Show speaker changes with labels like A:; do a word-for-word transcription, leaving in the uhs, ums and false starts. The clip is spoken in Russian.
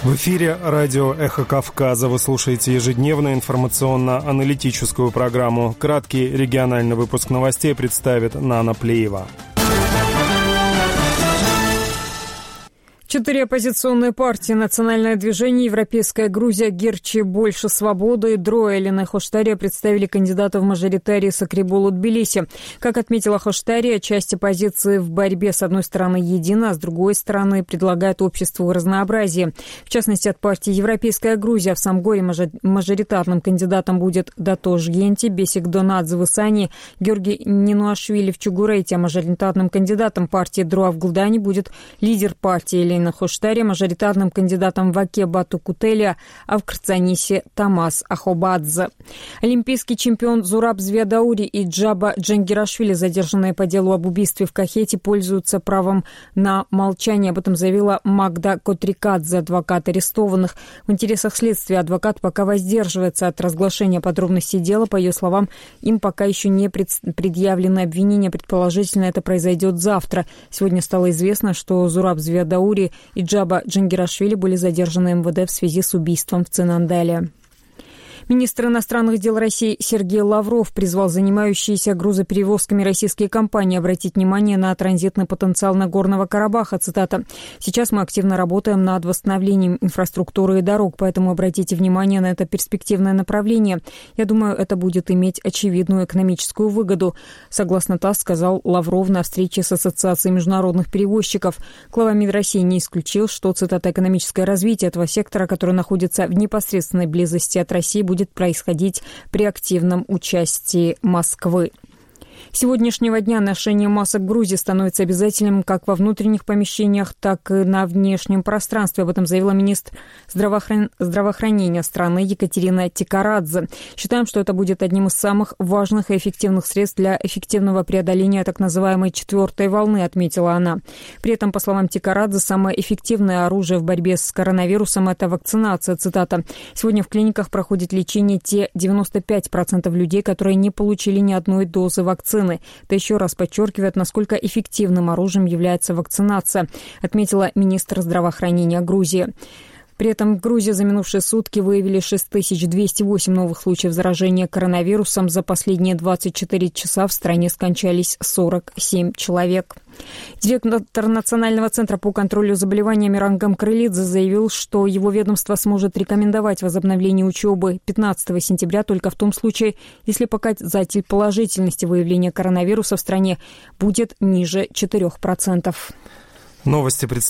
A: В эфире радио «Эхо Кавказа». Вы слушаете ежедневную информационно-аналитическую программу. Краткий региональный выпуск новостей представит Нана Плеева.
B: Четыре оппозиционные партии: Национальное движение, Европейская Грузия, Герчи, Больше свободы и Дроэлина Хоштария представили кандидата в мажоритарии Сакрибулу Тбилиси. Как отметила Хоштария, часть оппозиции в борьбе с одной стороны едина, а с другой стороны предлагает обществу разнообразие. В частности, от партии Европейская Грузия в Самгоре мажоритарным кандидатом будет Датош Генти, Бесик Донадзе в Исани, Георгий Нинуашвили в Чугурейте, а мажоритарным кандидатом партии Друа в Гулдане будет лидер партии Елена Хоштария, мажоритарным кандидатом в Аке Бату Кутелия, а в Крцанисе Тамас Ахобадзе. Олимпийский чемпион Зураб Звиадаури и Джаба Джангирашвили, задержанные по делу об убийстве в Кахете, пользуются правом на молчание. Об этом заявила Магда Котрикадзе, адвокат арестованных. В интересах следствия адвокат пока воздерживается от разглашения подробностей дела. По ее словам, им пока еще не предъявлены обвинения. Предположительно, это произойдет завтра. Сегодня стало известно, что Зураб Звиадаури и Джаба Джангирашвили были задержаны эм вэ дэ в связи с убийством в Цинанделе. Министр иностранных дел России Сергей Лавров призвал занимающиеся грузоперевозками российские компании обратить внимание на транзитный потенциал Нагорного Карабаха. Цитата: «Сейчас мы активно работаем над восстановлением инфраструктуры и дорог, поэтому обратите внимание на это перспективное направление. Я думаю, это будет иметь очевидную экономическую выгоду», согласно ТАСС сказал Лавров на встрече с Ассоциацией международных перевозчиков. Глава МИД России не исключил, что, цитата, «экономическое развитие этого сектора, который находится в непосредственной близости от России, будет происходить при активном участии Москвы». С сегодняшнего дня ношение масок в Грузии становится обязательным как во внутренних помещениях, так и на внешнем пространстве. Об этом заявила министр здравоохран... здравоохранения страны Екатерина Тикарадзе. «Считаем, что это будет одним из самых важных и эффективных средств для эффективного преодоления так называемой четвертой волны», отметила она. При этом, по словам Тикарадзе, самое эффективное оружие в борьбе с коронавирусом – это вакцинация. Цитата: «Сегодня в клиниках проходит лечение те девяносто пять процентов людей, которые не получили ни одной дозы вакцины. Это еще раз подчеркивает, насколько эффективным оружием является вакцинация», отметила министр здравоохранения Грузии. При этом в Грузии за минувшие сутки выявили шесть тысяч двести восемь новых случаев заражения коронавирусом. За последние двадцать четыре часа в стране скончались сорок семь человек. Директор Национального центра по контролю заболеваниями Рангам Крылидзе заявил, что его ведомство сможет рекомендовать возобновление учебы пятнадцатого сентября только в том случае, если показатель положительности выявления коронавируса в стране будет ниже четырех процентов.
A: Новости представляют.